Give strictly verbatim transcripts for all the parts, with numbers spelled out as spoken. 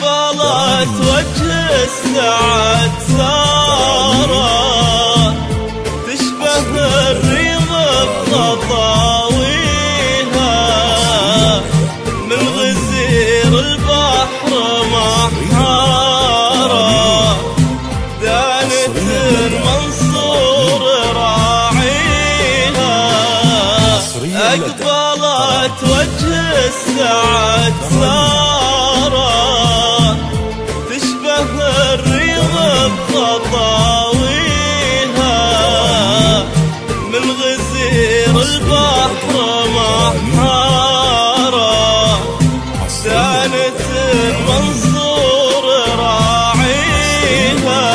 أقبلت وجه السعد سارة تشبه الريض بخطاويها من غزير البحر محارة دانت المنصور راعيها أقبلت وجه السعد سارة تشبه الريض بخطاويها من غزير البحر محارة دانت المنصور راعيها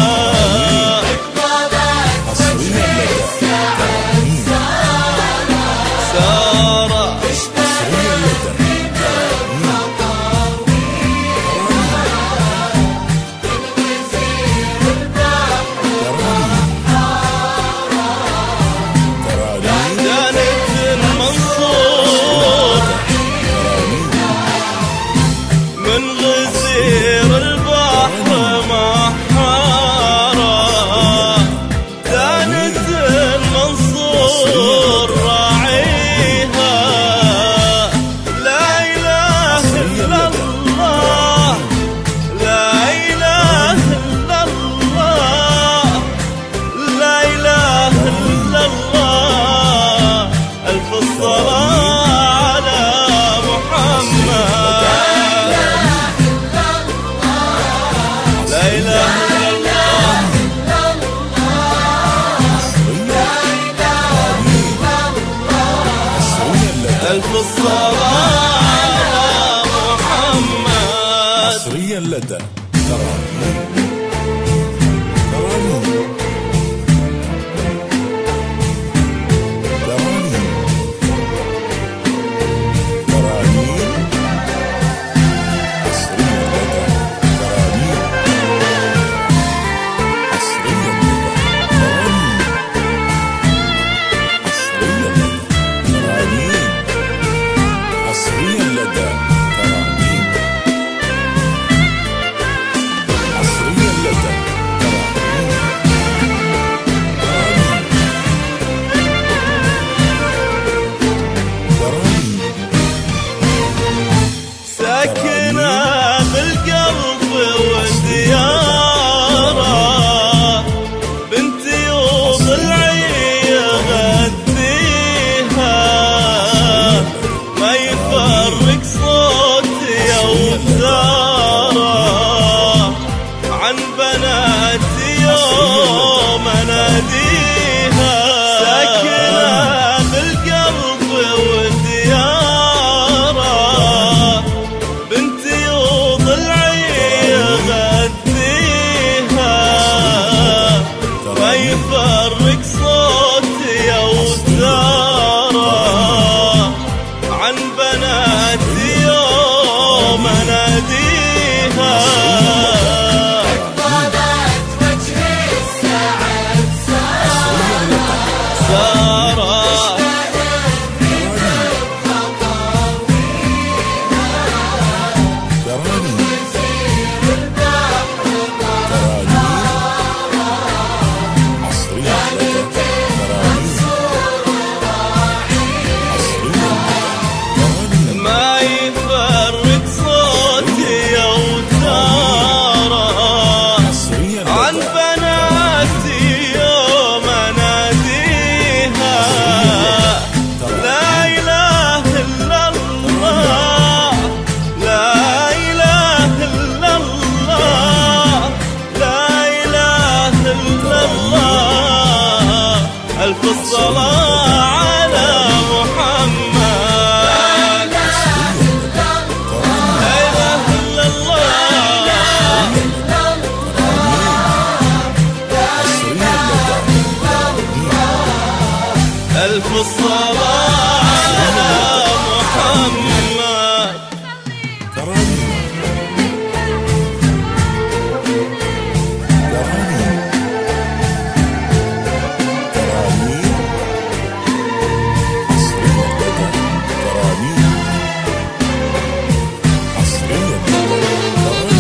ألف الصلاة على محمد حصريا لدى ترانيم ترانيم ترانيم ترانيم حصريا لدى ترانيم حصريا لدى ترانيم حصريا لدى ترانيم حصريا لدى ترانيم حصريا لدى ترانيم ساكنة بالقلب والديارة بنت وضلعي غديها ما يفرق صوتي وثارة عن بناتي يوم اناديها ساكنة بالقلب والديارة بنتي وضلعي غديها ما يفرق صوتي وثارة عن بناتي يوم اناديها سارة ما يفرق صوتي وثارة عن بناتي يوم اناديها لا اله الا الله لا اله الا الله لا اله الا الله الف الصلاة على محمد ألف الصلاة على محمد ترانيم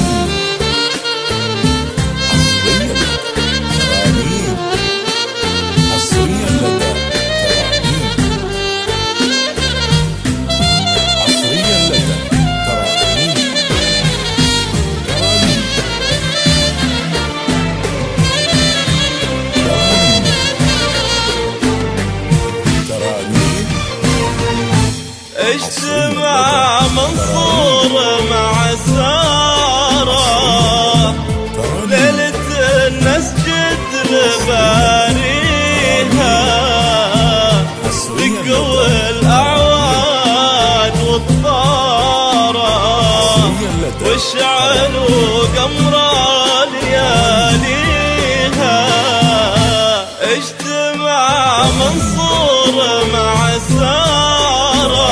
واشعلوا قمر لياليها اجتمع منصور مع سارة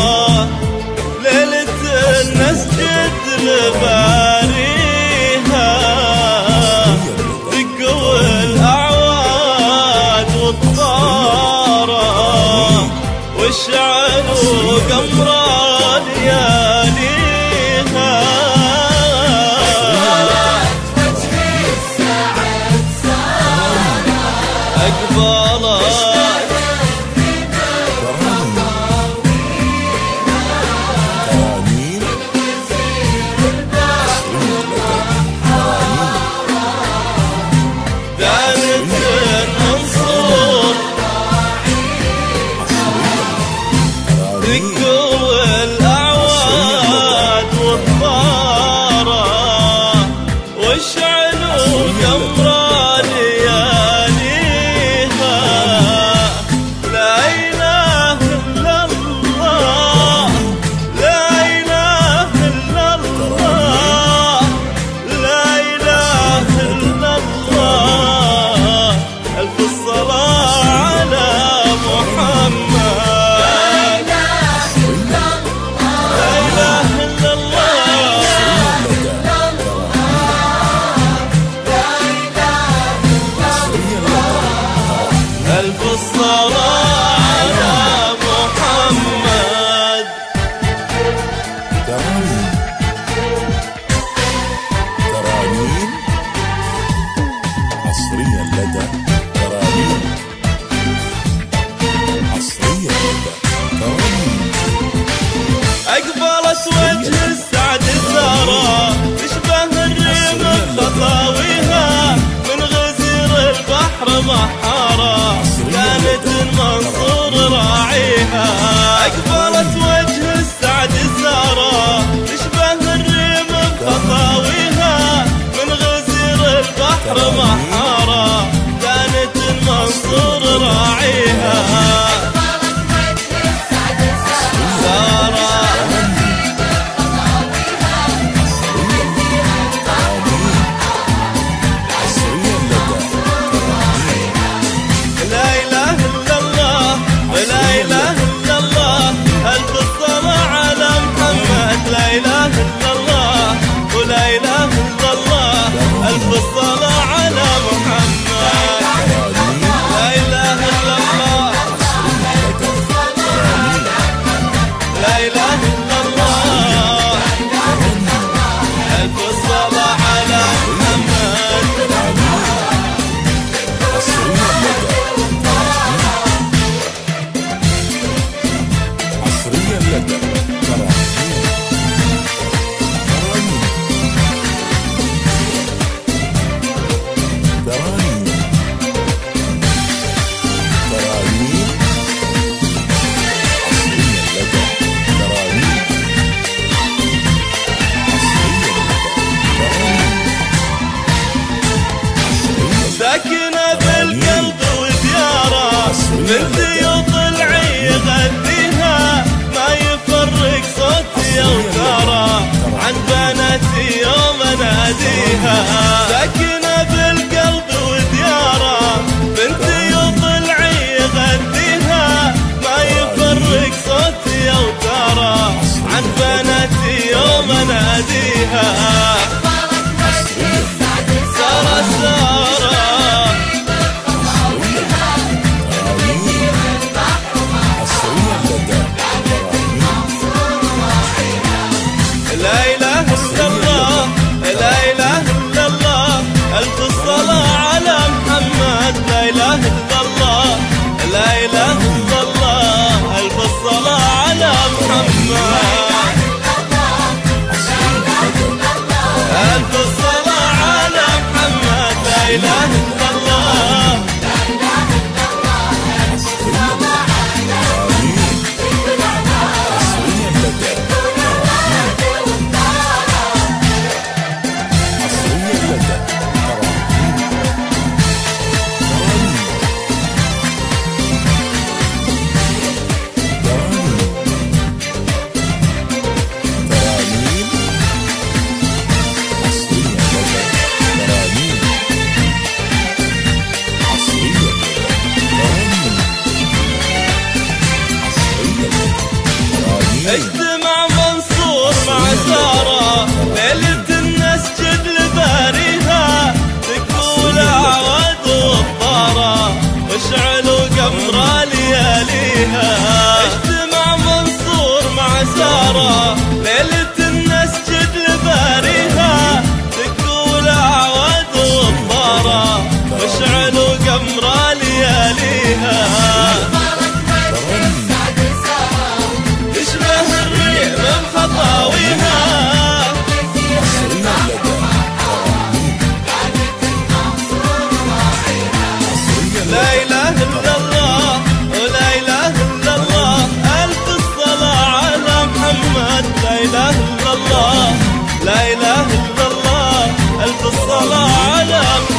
ليلة نسجد لباريها دقوا الأعواد والطارة واشعلوا قمر لياليها أقبلت دانت المنصور دقوا الأعواد والطارة واشعلوا قمر لياليها لا إله إلا الله لا إله إلا الله لا إله إلا الله ألف الصلاة على محمد لا إله إلا الله ألف الصلاة على محمد ترانيم ترانيم عصريا لدى ترانيم عصريا لدى ترانيم أقبلت وجه السعد سارة تشبه الريم بخطاويها من غزير البحر محارة كانت المنصور راعيها أقبلت وجه السعد سارة تشبه الريم بخطاويها من غزير البحر محارة كانت المنصور راعيها سارة عصريا لدى ترانيم لا إله إلا الله لا إله إلا الله ألف الصلاة على محمد لا إله إلا الله ولا إله إلا الله ألف الصلاة على محمد لا إله إلا الله لا إله إلا الله ألف الصلاة على محمد عصريا لدى عصريا لدى ترانيم ترانيم ترانيم عصريا لدى ترانيم عصريا لدى ترانيم ساكنة بالقلب وديارة من ديوط العي غذيها ما يفرق صوتي وترى عن بناتي يوم اناديها ساكنة بالقلب وديارة من ديوط العي غذيها ما يفرق صوتي وترى عن بناتي يوم اناديها سارة سارة عصريا لدى ترانيم لا إله إلا الله لا إله إلا الله ألف الصلاة على محمد لا إله إلا الله لا إله إلا الله ألف الصلاة على محمد ألف الصلاة على محمد لا إله إلا الله عصريا لدى عصريا لدى ترانيم ترانيم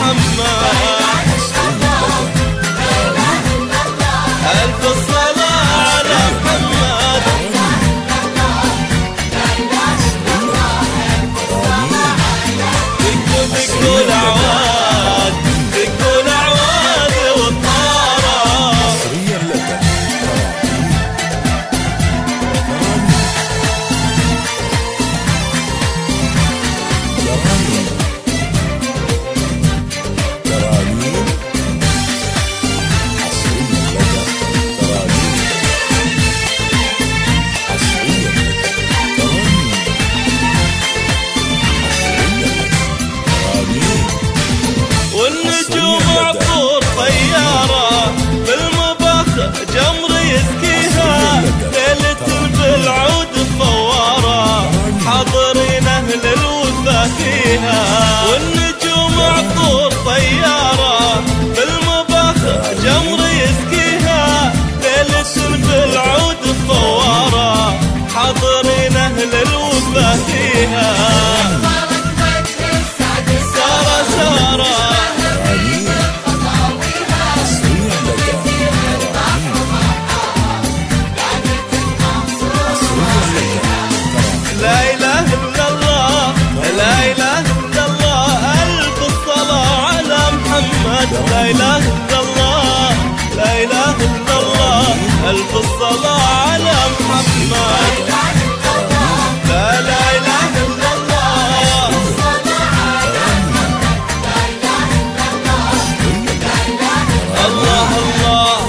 محمد. ألف الصلاة على محمد. دقوا دقوا الأعواد، دقوا الأعواد والطارة. والنجوم عطور طيارة بالمباخ جمر يسكيها، ليلة بالعود فوارة حاضرين أهل الوفا فيها. والنجوم عطور طيارة بالمباخ جمر يسكيها، ليلة بالعود فوارة حاضرين أهل الوفا فيها. سارة سارة لا إله إلا الله، لا إله إلا الله. ألف الصلاة على محمد. لا إله إلا الله، لا إله إلا الله. ألف الصلاة على محمد. لا لا إله إلا الله. الله الله.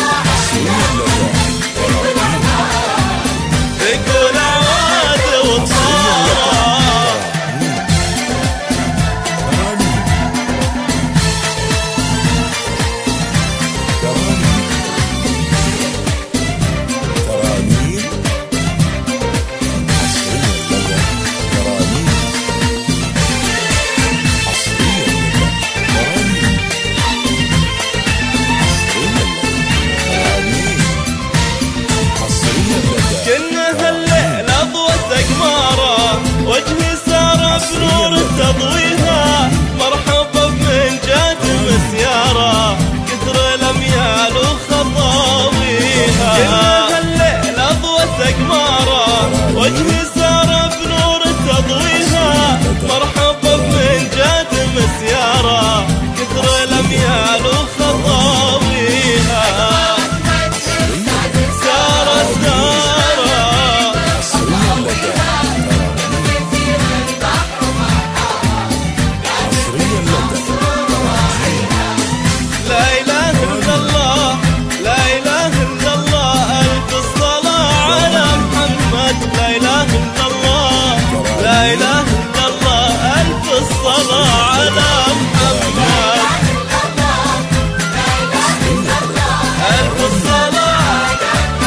دقوا الأعواد والطارة. كنا هالليلة ضوت أقمارة، وجهي سارة بنور تضويها، مرحبا بمن جاد مسيارة كثر الأميال وخطاويها. كنا هالليلة ضوت أقمارة، وجهي سارة بنور تضويها، مرحبا بمن جاد مسيارة كثر الأميال وخطاويها. سارة سارة لا إله إلا الله، لا إله إلا الله. ألف الصلاة على محمد. لا إله إلا الله، لا إله إلا الله. ألف الصلاة على محمد. ألف الصلاة.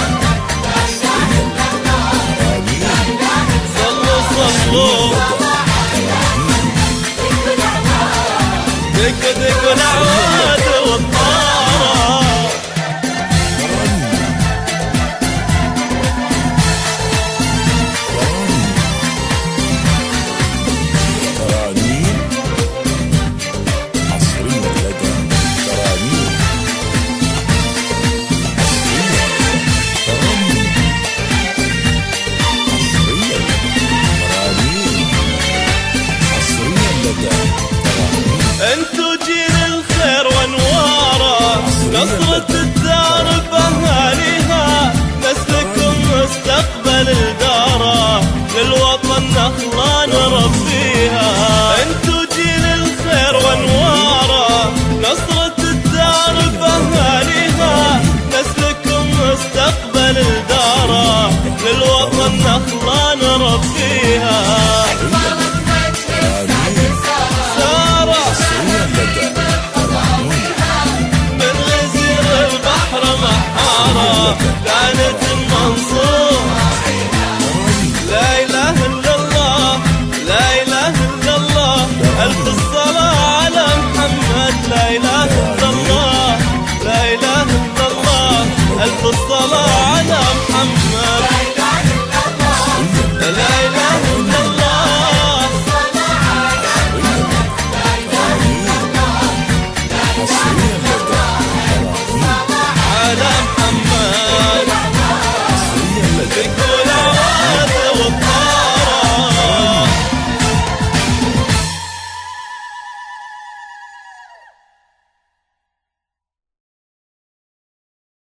صلوا صلوا. دق دق